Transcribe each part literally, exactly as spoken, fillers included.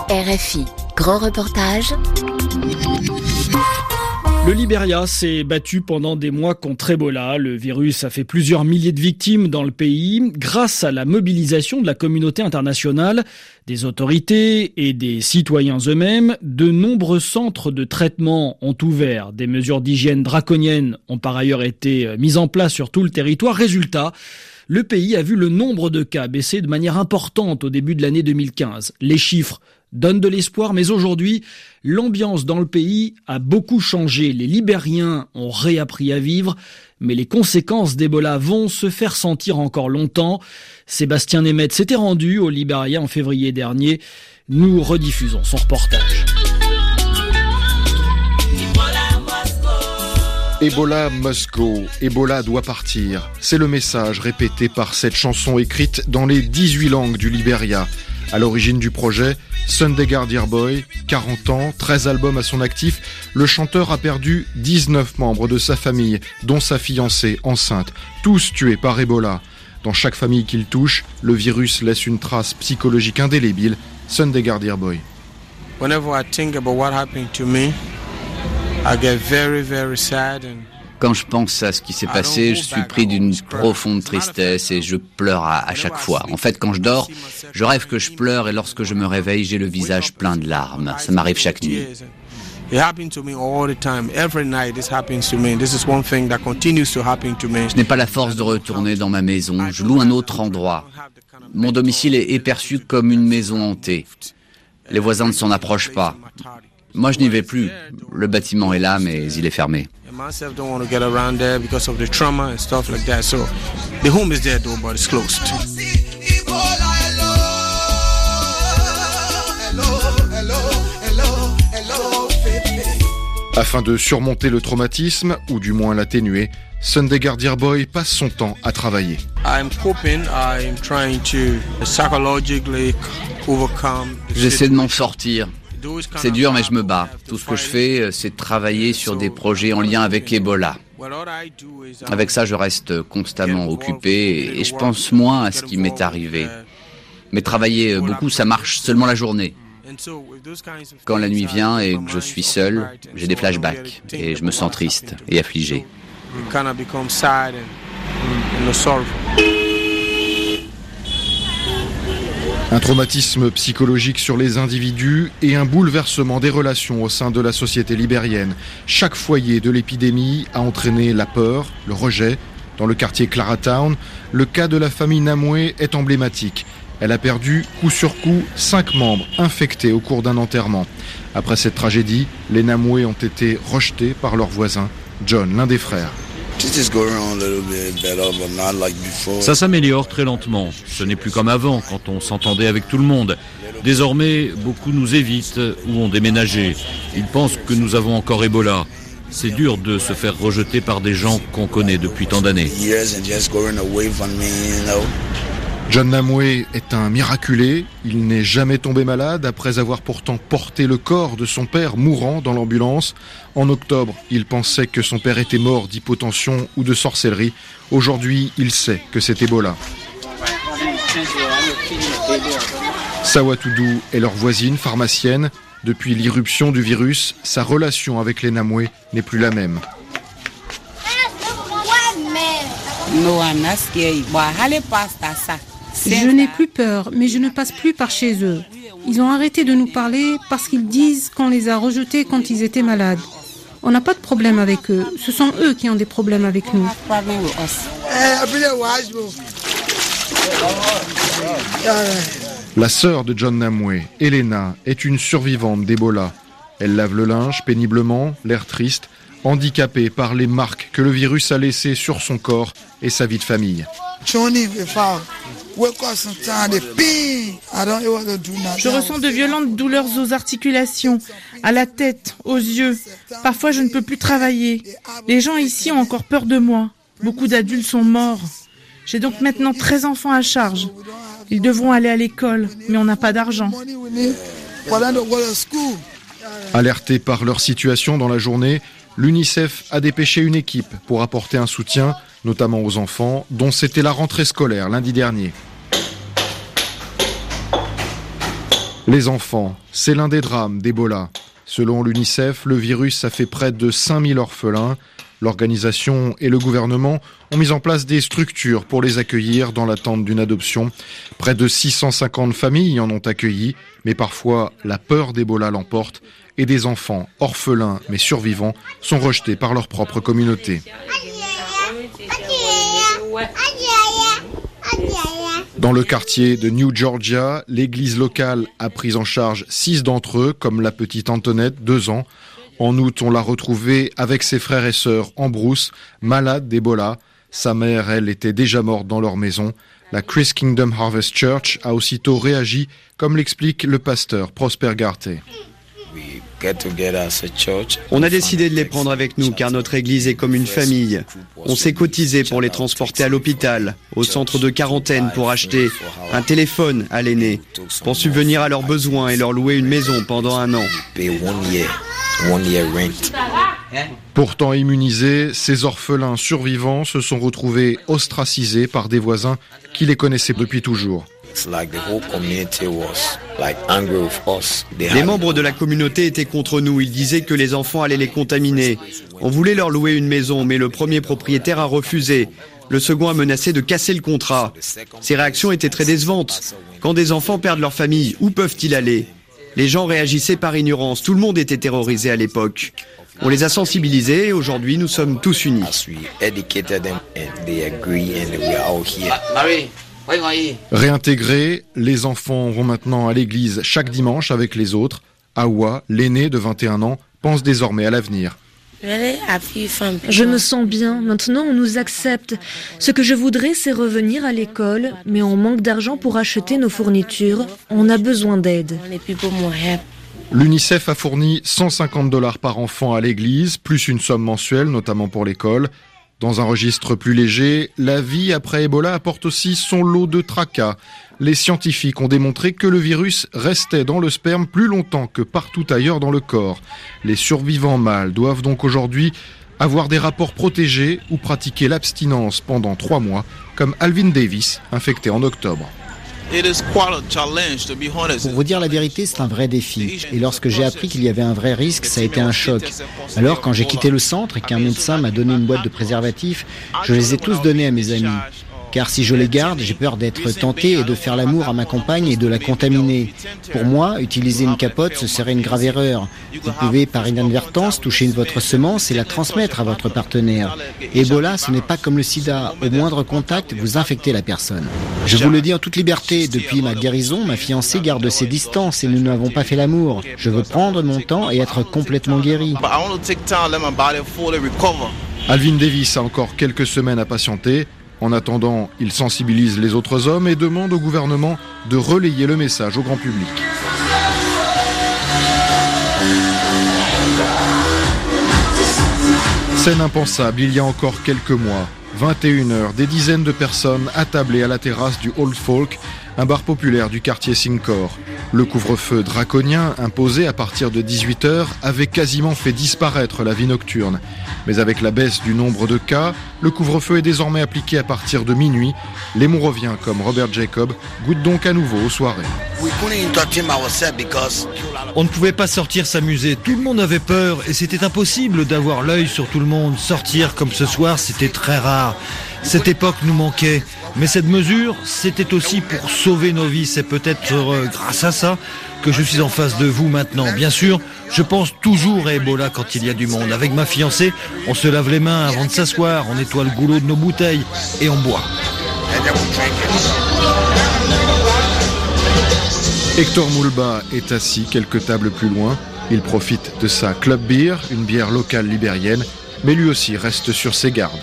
R F I, grand reportage. Le Libéria s'est battu pendant des mois contre Ebola. Le virus a fait plusieurs milliers de victimes dans le pays. Grâce à la mobilisation de la communauté internationale, des autorités et des citoyens eux-mêmes, de nombreux centres de traitement ont ouvert. Des mesures d'hygiène draconiennes ont par ailleurs été mises en place sur tout le territoire. Résultat, le pays a vu le nombre de cas baisser de manière importante au début de l'année deux mille quinze. Les chiffres donnent de l'espoir, mais aujourd'hui, l'ambiance dans le pays a beaucoup changé. Les Libériens ont réappris à vivre, mais les conséquences d'Ebola vont se faire sentir encore longtemps. Sébastien Nemeth s'était rendu au Libéria en février dernier. Nous rediffusons son reportage. Ebola must go, Ebola doit partir. C'est le message répété par cette chanson écrite dans les dix-huit langues du Libéria. À l'origine du projet, Sunday Dear Boy, quarante ans, treize albums à son actif, le chanteur a perdu dix-neuf membres de sa famille, dont sa fiancée enceinte, tous tués par Ebola. Dans chaque famille qu'il touche, le virus laisse une trace psychologique indélébile. Sunday Dear Boy. Whenever I think about what happened to me, I get very, very sad and Quand je pense à ce qui s'est passé, je suis pris d'une profonde tristesse et je pleure à, à chaque fois. En fait, quand je dors, je rêve que je pleure et lorsque je me réveille, j'ai le visage plein de larmes. Ça m'arrive chaque nuit. Je n'ai pas la force de retourner dans ma maison. Je loue un autre endroit. Mon domicile est perçu comme une maison hantée. Les voisins ne s'en approchent pas. Moi, je n'y vais plus. Le bâtiment est là, mais il est fermé. Myself don't want to get around there because of the trauma and stuff like that. So the home is there though, but it's closed. Afin de surmonter le traumatisme, ou du moins l'atténuer, Sunday Dear Boy passe son temps à travailler. I'm coping, I'm trying to psychologically overcome. J'essaie de m'en sortir. C'est dur, mais je me bats. Tout ce que je fais, c'est de travailler sur des projets en lien avec Ebola. Avec ça, je reste constamment occupé et je pense moins à ce qui m'est arrivé. Mais travailler beaucoup, ça marche seulement la journée. Quand la nuit vient et que je suis seul, j'ai des flashbacks et je me sens triste et affligé. Un traumatisme psychologique sur les individus et un bouleversement des relations au sein de la société libérienne. Chaque foyer de l'épidémie a entraîné la peur, le rejet. Dans le quartier Claratown, le cas de la famille Namoué est emblématique. Elle a perdu coup sur coup cinq membres infectés au cours d'un enterrement. Après cette tragédie, les Namoué ont été rejetés par leurs voisins. John, l'un des frères. Ça s'améliore très lentement. Ce n'est plus comme avant, quand on s'entendait avec tout le monde. Désormais, beaucoup nous évitent ou ont déménagé. Ils pensent que nous avons encore Ebola. C'est dur de se faire rejeter par des gens qu'on connaît depuis tant d'années. John Namoué est un miraculé. Il n'est jamais tombé malade après avoir pourtant porté le corps de son père mourant dans l'ambulance. En octobre, il pensait que son père était mort d'hypotension ou de sorcellerie. Aujourd'hui, il sait que c'est Ebola. Sawatoudou est leur voisine pharmacienne. Depuis l'irruption du virus, sa relation avec les Namoué n'est plus la même. Je n'ai plus peur, mais je ne passe plus par chez eux. Ils ont arrêté de nous parler parce qu'ils disent qu'on les a rejetés quand ils étaient malades. On n'a pas de problème avec eux. Ce sont eux qui ont des problèmes avec nous. La sœur de John Namoué, Elena, est une survivante d'Ebola. Elle lave le linge péniblement, l'air triste, handicapée par les marques que le virus a laissées sur son corps et sa vie de famille. Je ressens de violentes douleurs aux articulations, à la tête, aux yeux. Parfois, je ne peux plus travailler. Les gens ici ont encore peur de moi. Beaucoup d'adultes sont morts. J'ai donc maintenant treize enfants à charge. Ils devront aller à l'école, mais on n'a pas d'argent. Alertés par leur situation dans la journée, l'UNICEF a dépêché une équipe pour apporter un soutien, notamment aux enfants, dont c'était la rentrée scolaire lundi dernier. Les enfants, c'est l'un des drames d'Ebola. Selon l'UNICEF, le virus a fait près de cinq mille orphelins. L'organisation et le gouvernement ont mis en place des structures pour les accueillir dans l'attente d'une adoption. Près de six cent cinquante familles en ont accueilli, mais parfois la peur d'Ebola l'emporte et des enfants orphelins mais survivants sont rejetés par leur propre communauté. Dans le quartier de New Georgia, l'église locale a pris en charge six d'entre eux, comme la petite Antoinette, deux ans. En août, on l'a retrouvée avec ses frères et sœurs en brousse, malade d'Ebola. Sa mère, elle, était déjà morte dans leur maison. La Christ Kingdom Harvest Church a aussitôt réagi, comme l'explique le pasteur Prosper Garté. On a décidé de les prendre avec nous car notre église est comme une famille. On s'est cotisé pour les transporter à l'hôpital, au centre de quarantaine pour acheter un téléphone à l'aîné, pour subvenir à leurs besoins et leur louer une maison pendant un an. Pourtant immunisés, ces orphelins survivants se sont retrouvés ostracisés par des voisins qui les connaissaient depuis toujours. Les membres de la communauté étaient contre nous. Ils disaient que les enfants allaient les contaminer. On voulait leur louer une maison, mais le premier propriétaire a refusé. Le second a menacé de casser le contrat. Ces réactions étaient très décevantes. Quand des enfants perdent leur famille, où peuvent-ils aller ? Les gens réagissaient par ignorance. Tout le monde était terrorisé à l'époque. On les a sensibilisés et aujourd'hui nous sommes tous unis. Réintégrés, les enfants vont maintenant à l'église chaque dimanche avec les autres. Awa, l'aîné de vingt et un ans, pense désormais à l'avenir. Je me sens bien. Maintenant, on nous accepte. Ce que je voudrais, c'est revenir à l'école, mais on manque d'argent pour acheter nos fournitures. On a besoin d'aide. L'UNICEF a fourni cent cinquante dollars par enfant à l'église, plus une somme mensuelle, notamment pour l'école. Dans un registre plus léger, la vie après Ebola apporte aussi son lot de tracas. Les scientifiques ont démontré que le virus restait dans le sperme plus longtemps que partout ailleurs dans le corps. Les survivants mâles doivent donc aujourd'hui avoir des rapports protégés ou pratiquer l'abstinence pendant trois mois, comme Alvin Davis, infecté en octobre. Pour vous dire la vérité, c'est un vrai défi. Et lorsque j'ai appris qu'il y avait un vrai risque, ça a été un choc. Alors, quand j'ai quitté le centre et qu'un médecin m'a donné une boîte de préservatifs, je les ai tous donnés à mes amis. Car si je les garde, j'ai peur d'être tenté et de faire l'amour à ma compagne et de la contaminer. Pour moi, utiliser une capote, ce serait une grave erreur. Vous pouvez, par inadvertance, toucher votre semence et la transmettre à votre partenaire. Ebola, ce n'est pas comme le sida. Au moindre contact, vous infectez la personne. Je vous le dis en toute liberté, depuis ma guérison, ma fiancée garde ses distances et nous n'avons pas fait l'amour. Je veux prendre mon temps et être complètement guéri. Alvin Davis a encore quelques semaines à patienter. En attendant, il sensibilise les autres hommes et demande au gouvernement de relayer le message au grand public. Scène impensable il y a encore quelques mois. vingt et une heures, des dizaines de personnes attablées à la terrasse du Old Folk, un bar populaire du quartier Syncor. Le couvre-feu draconien imposé à partir de dix-huit heures avait quasiment fait disparaître la vie nocturne. Mais avec la baisse du nombre de cas, le couvre-feu est désormais appliqué à partir de minuit. Les Montroviens comme Robert Jacob goûtent donc à nouveau aux soirées. On ne pouvait pas sortir s'amuser, tout le monde avait peur et c'était impossible d'avoir l'œil sur tout le monde. Sortir comme ce soir, c'était très rare. Cette époque nous manquait. Mais cette mesure, c'était aussi pour sauver nos vies. C'est peut-être euh, grâce à ça que je suis en face de vous maintenant. Bien sûr, je pense toujours à Ebola quand il y a du monde. Avec ma fiancée, on se lave les mains avant de s'asseoir, on nettoie le goulot de nos bouteilles et on boit. Hector Moulba est assis quelques tables plus loin. Il profite de sa Club Beer, une bière locale libérienne, mais lui aussi reste sur ses gardes.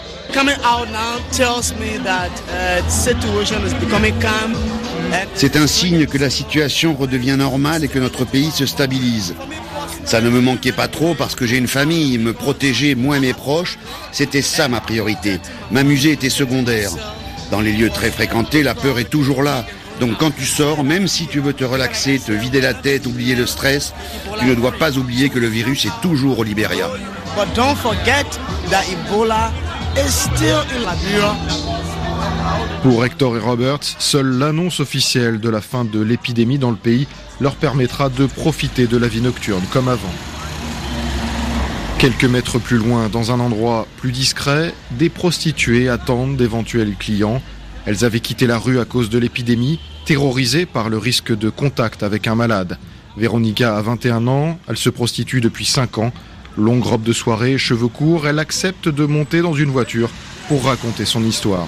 C'est un signe que la situation redevient normale et que notre pays se stabilise. Ça ne me manquait pas trop parce que j'ai une famille, me protéger moi et mes proches, c'était ça ma priorité. M'amuser était secondaire. Dans les lieux très fréquentés, la peur est toujours là. Donc quand tu sors, même si tu veux te relaxer, te vider la tête, oublier le stress, tu ne dois pas oublier que le virus est toujours au Libéria. But don't forget that Ebola is still in Liberia. Pour Hector et Robert, seule l'annonce officielle de la fin de l'épidémie dans le pays leur permettra de profiter de la vie nocturne comme avant. Quelques mètres plus loin, dans un endroit plus discret, des prostituées attendent d'éventuels clients. Elles avaient quitté la rue à cause de l'épidémie, terrorisées par le risque de contact avec un malade. Véronica a vingt et un ans, elle se prostitue depuis cinq ans. Longue robe de soirée, cheveux courts, elle accepte de monter dans une voiture pour raconter son histoire.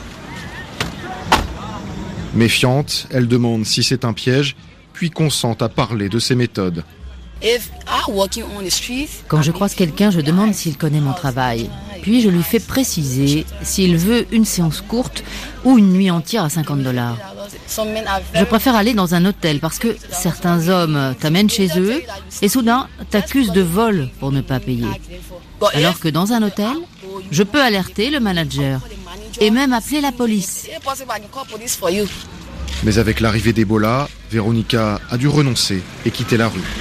Méfiante, elle demande si c'est un piège, puis consent à parler de ses méthodes. Quand je croise quelqu'un, je demande s'il connaît mon travail. Puis je lui fais préciser s'il veut une séance courte ou une nuit entière à cinquante dollars. Je préfère aller dans un hôtel parce que certains hommes t'amènent chez eux et soudain t'accusent de vol pour ne pas payer. Alors que dans un hôtel, je peux alerter le manager et même appeler la police. Mais avec l'arrivée d'Ebola, Véronica a dû renoncer et quitter la rue.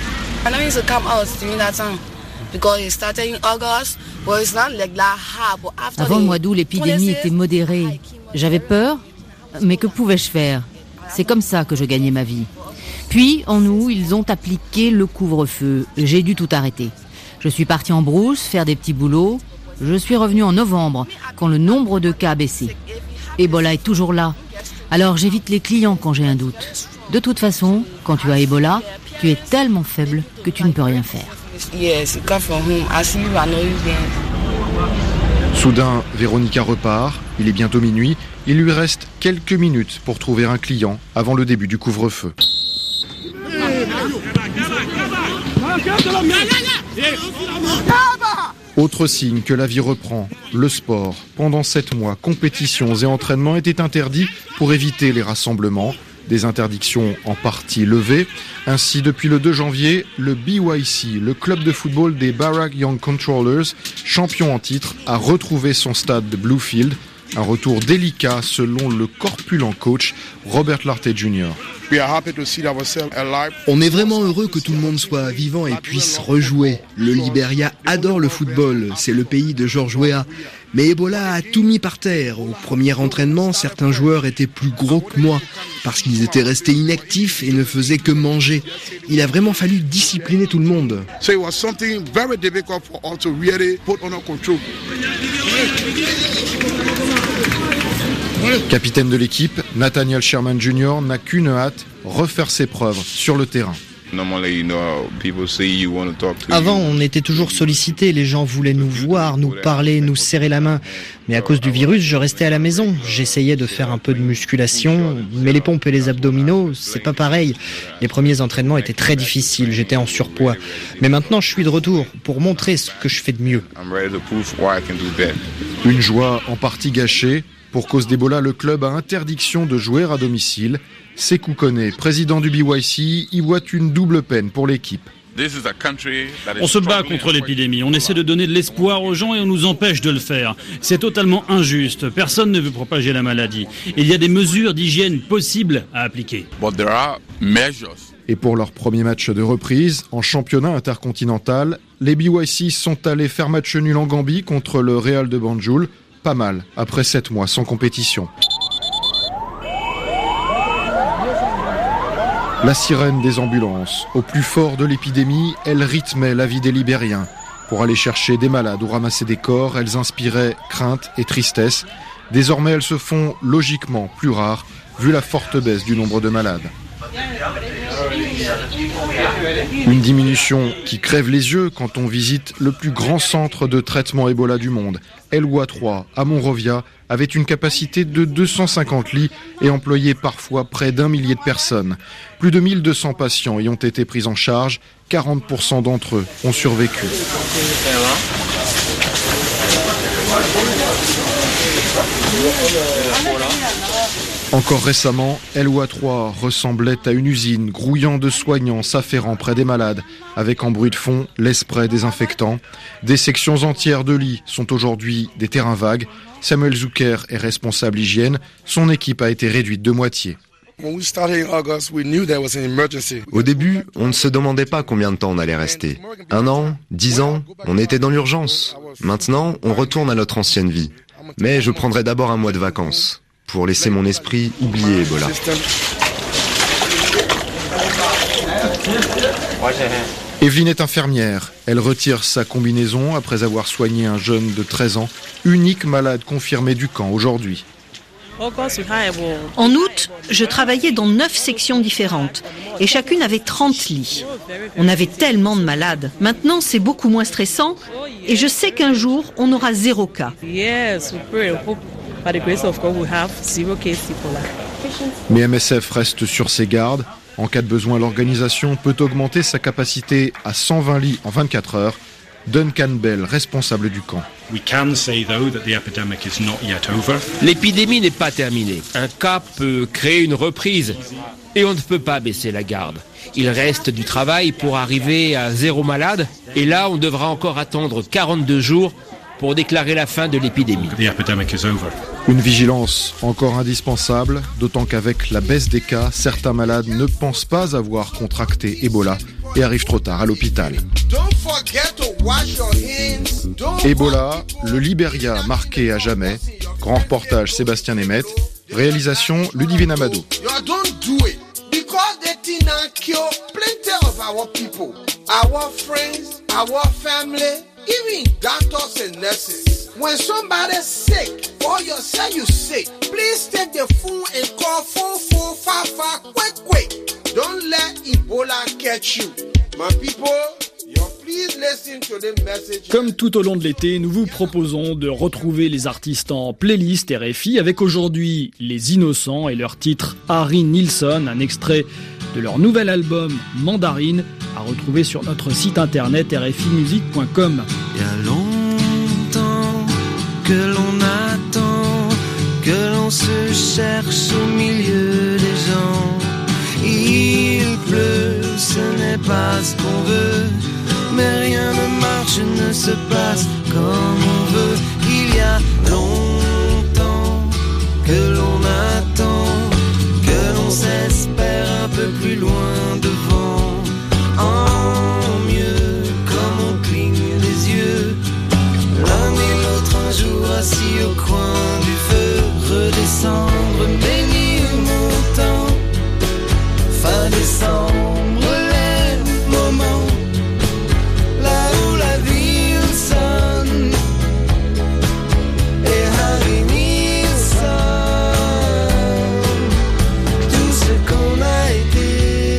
Avant le mois d'août, l'épidémie était modérée. J'avais peur, mais que pouvais-je faire ? C'est comme ça que je gagnais ma vie. Puis, en août, ils ont appliqué le couvre-feu. J'ai dû tout arrêter. Je suis partie en brousse, faire des petits boulots. Je suis revenue en novembre, quand le nombre de cas a baissé. Ebola est toujours là. Alors j'évite les clients quand j'ai un doute. De toute façon, quand tu as Ebola, tu es tellement faible que tu ne peux rien faire. Soudain, Véronica repart. Il est bientôt minuit. Il lui reste quelques minutes pour trouver un client avant le début du couvre-feu. Autre signe que la vie reprend, le sport. Pendant sept mois, compétitions et entraînements étaient interdits pour éviter les rassemblements. Des interdictions en partie levées. Ainsi, depuis le deux janvier, le B Y C, le club de football des Barrack Young Controllers, champion en titre, a retrouvé son stade de Bluefield. Un retour délicat selon le corpulent coach Robert Lartey junior On est vraiment heureux que tout le monde soit vivant et puisse rejouer. Le Liberia adore le football, c'est le pays de George Weah. Mais Ebola a tout mis par terre. Au premier entraînement, certains joueurs étaient plus gros que moi parce qu'ils étaient restés inactifs et ne faisaient que manger. Il a vraiment fallu discipliner tout le monde. Capitaine de l'équipe, Nathaniel Sherman junior n'a qu'une hâte, refaire ses preuves sur le terrain. Avant, on était toujours sollicités, les gens voulaient nous voir, nous parler, nous serrer la main. Mais à cause du virus, je restais à la maison. J'essayais de faire un peu de musculation, mais les pompes et les abdominaux, c'est pas pareil. Les premiers entraînements étaient très difficiles, j'étais en surpoids. Mais maintenant, je suis de retour pour montrer ce que je fais de mieux. Une joie en partie gâchée. Pour cause d'Ebola, le club a interdiction de jouer à domicile. Sekou Kone, président du B Y C, y voit une double peine pour l'équipe. On se bat contre l'épidémie, on essaie de donner de l'espoir aux gens et on nous empêche de le faire. C'est totalement injuste, personne ne veut propager la maladie. Il y a des mesures d'hygiène possibles à appliquer. Et pour leur premier match de reprise, en championnat intercontinental, les B Y C sont allés faire match nul en Gambie contre le Real de Banjul. Pas mal, après sept mois sans compétition. La sirène des ambulances, au plus fort de l'épidémie, elle rythmait la vie des Libériens. Pour aller chercher des malades ou ramasser des corps, elles inspiraient crainte et tristesse. Désormais, elles se font logiquement plus rares, vu la forte baisse du nombre de malades. Une diminution qui crève les yeux quand on visite le plus grand centre de traitement Ebola du monde. El Ouah trois, à Monrovia, avait une capacité de deux cent cinquante lits et employait parfois près d'un millier de personnes. Plus de mille deux cents patients y ont été pris en charge, quarante pour cent d'entre eux ont survécu. Encore récemment, El Ouah trois ressemblait à une usine grouillant de soignants s'affairant près des malades, avec en bruit de fond les sprays désinfectants. Des sections entières de lits sont aujourd'hui des terrains vagues. Samuel Zucker est responsable hygiène. Son équipe a été réduite de moitié. Au début, on ne se demandait pas combien de temps on allait rester. Un an, dix ans, on était dans l'urgence. Maintenant, on retourne à notre ancienne vie. Mais je prendrai d'abord un mois de vacances. pour laisser mon esprit oublier Ebola. Evelyne est infirmière. Elle retire sa combinaison après avoir soigné un jeune de treize ans, unique malade confirmé du camp aujourd'hui. En août, je travaillais dans neuf sections différentes et chacune avait trente lits. On avait tellement de malades. Maintenant, c'est beaucoup moins stressant et je sais qu'un jour, on aura zéro cas. Mais M S F reste sur ses gardes. En cas de besoin, l'organisation peut augmenter sa capacité à cent vingt lits en vingt-quatre heures. Duncan Bell, responsable du camp. L'épidémie n'est pas terminée. Un cas peut créer une reprise et on ne peut pas baisser la garde. Il reste du travail pour arriver à zéro malade et là on devra encore attendre quarante-deux jours pour déclarer la fin de l'épidémie. Une vigilance encore indispensable, d'autant qu'avec la baisse des cas, certains malades ne pensent pas avoir contracté Ebola et arrivent trop tard à l'hôpital. Ebola, le Libéria marqué à jamais. Grand reportage Sébastien Nemeth, réalisation Ludivine Amado. Even doctors and nurses. When somebody's sick or you say you sick, please take the phone and call four four five five quick quick. Don't let Ebola catch you. My people, you please listen to the message. Comme tout au long de l'été, nous vous proposons de retrouver les artistes en playlist R F I avec aujourd'hui Les Innocents et leur titre Harry Nilsson, un extrait de leur nouvel album Mandarine, à retrouver sur notre site internet r f i musique point com. Il y a longtemps que l'on attend, que l'on se cherche au milieu des gens. Il pleut, ce n'est pas ce qu'on veut, mais rien ne marche, ne se passe comme on veut. Il y a longtemps que l'on attend, que l'on s'espère un peu plus loin devant. En mieux, comme on cligne les yeux, l'un et l'autre un jour assis au coin du feu, redescendre, bénir mon temps, fin décembre, les moments, là où la ville sonne, et Harry Nilsson, tout ce qu'on a été.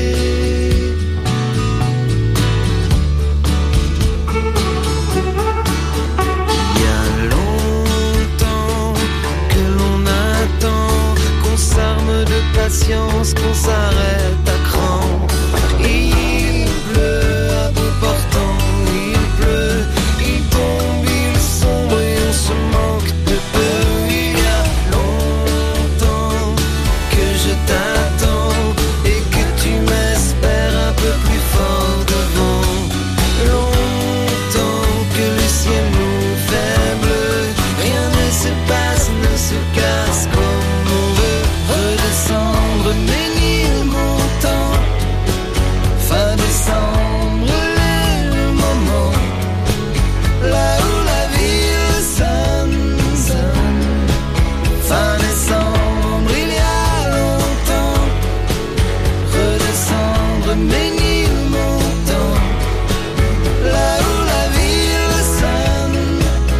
Qu'on s'arrête à cran. Il pleut à bout portant, il pleut, il tombe, il sombre et on se manque de peu. Il y a longtemps que je t'attends et que tu m'espères un peu plus fort devant. Longtemps que le ciel nous fait bleu, rien ne se passe, ne se casse comme on veut. Redescendre, bénir mon temps, fin décembre, les moments, là où la ville sonne, sonne. Fin décembre, il y a longtemps, redescendre, bénir mon temps, là où la ville sonne,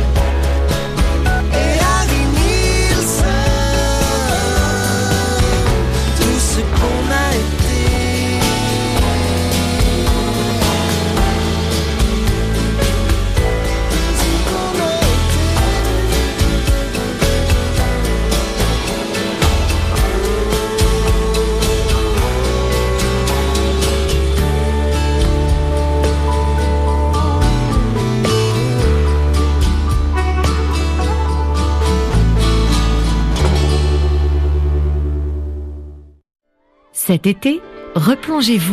et Harry Nilsson. Qu'on a été. Cet été, replongez-vous